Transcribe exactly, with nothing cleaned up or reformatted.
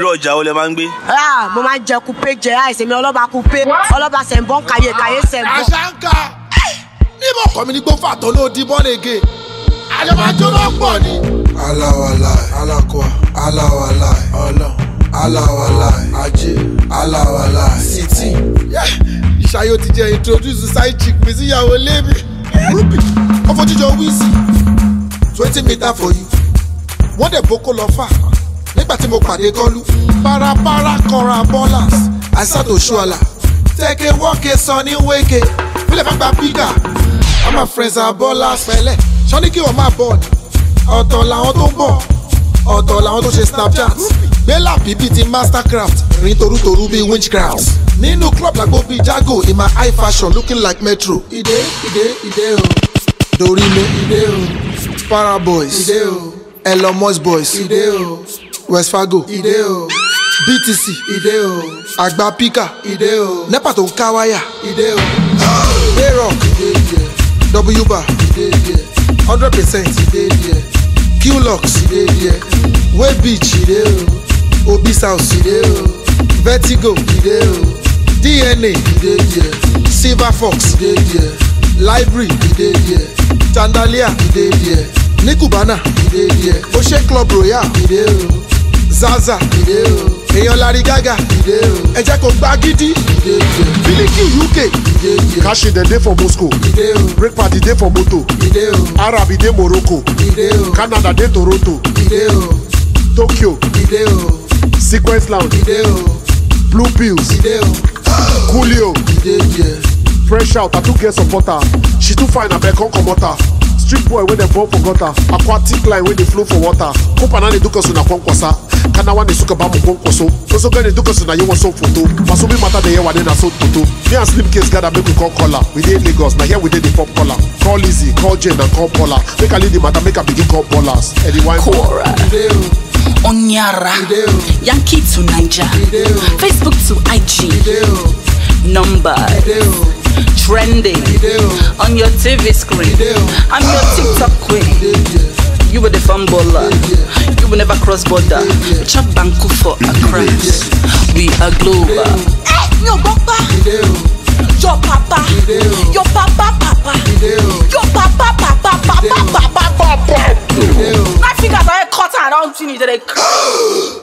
irú ọjà wo lẹ máa ń gbé? Ah, mo máa ń jẹ coupé jẹ àìsè mi ọlọ́ba coupé ọlọ́ba sẹ̀ǹbọ̀n kàyé kàyé sẹ̀ǹbọ̀n. Àṣàǹkà níbo kọ́ mi ní gbó fàtọ́ ló di bọ́ọ̀lù ege àjọmájọ́ náà pọ̀ ni. aláwàlá alákọ̀ọ́ aláwàlá ọlọ́ aláwàlá ajé aláwàlá sítì. ìṣayó ti jẹ́ introduce side chick mi síyàwó lébi rúbì ọfọ̀jíjọ wíìsì twenty meter for you wọ́n dẹ̀ boko lọ fà nígbà tí mo pàdé kọ́lù parapara kọra ballers àìsàtò ṣọ́ọ̀là tẹ́kẹ̀ wọ́ọ̀kẹ́ sọ ní wéke fílẹ̀ fẹ́ gba bígà all my friends are ballers pẹ̀lẹ́ sọ́ni kí wọ́n máa bọ̀ ni ọ̀tọ̀ làwọn tó ń bọ̀ ọ̀tọ̀ làwọn tó ṣe snapchat gbélà bíbí ti mastercraft rìn torútorú bíi witchcraft nínú club làgbo bíi jago in my high fashion looking like metro. ìdè ìdè ìdè o dorime ìdè o paraboys ìdè o Elon Musk boys ìdè o West Fargo ìdè o B T C ìdè o àgbà pika ìdè o nepa tó ń ká wáyà ìdè o A-Rock ìdè ìdè W bar ìdè ìdè hundred percent ìdè ìdè Q-Lux ìdè ìdè Way Beach ìdè o Obi South ìdè o Vertigo ìdè o D N A ìdè ìdè Silver Fox ìdè ìdè Library ìdè ìdè Tandalia ìdè ìdè ní Cubana ìdè ìdè Oṣé Club Royal ìdè o Zaza ìdè o èèyàn Larry Gaga ìdè o ẹ jẹ́ kó gbá gidi ìdè ìdè Biliki U K ìdè ìdè Kashi dem dey for Moscow ìdè o break party dey for Moto ìdè o Arab dey Morocco ìdè o Canada dey Toronto ìdè o Tokyo ìdè o Sequence Lounge ìdè o Blue Pills ìdè o Coolio ìdè ìdè Fresh Out Tattoo get supporter she too fine abeg come comot her street boy wey dem born for gutter aquatic line wey dey flow for water kopana ne duka su na kwankwosa kanawa ne suka ba mu kwankwaso soso gane duka su na yi wasu foto maso bi mata da yawa ne na so toto me and Slim Case gather make we call caller we dey Lagos na here we dey the pop collar call Lizzy call Jane and call Paula make I lead the matter make I begin call ballers Eddie Wine Cora ìdè o Onyara ìdè o Yankee to Niger ìdè o Facebook to I G ìdè o number ìdè o trending ìdè o on your T V screen. ìdè o I'm your TikTok queen. ìdè ìdè. You were the fun baller. You will never cross border. We chop banku for Accra. We are global. Ẹ mi ò gbọ́ pa. ìdè o Your papa. ìdè o Your papa papa. ìdè o Your papa papa papa papa papa. ìdè o. My fingers are cut and I don't finish. They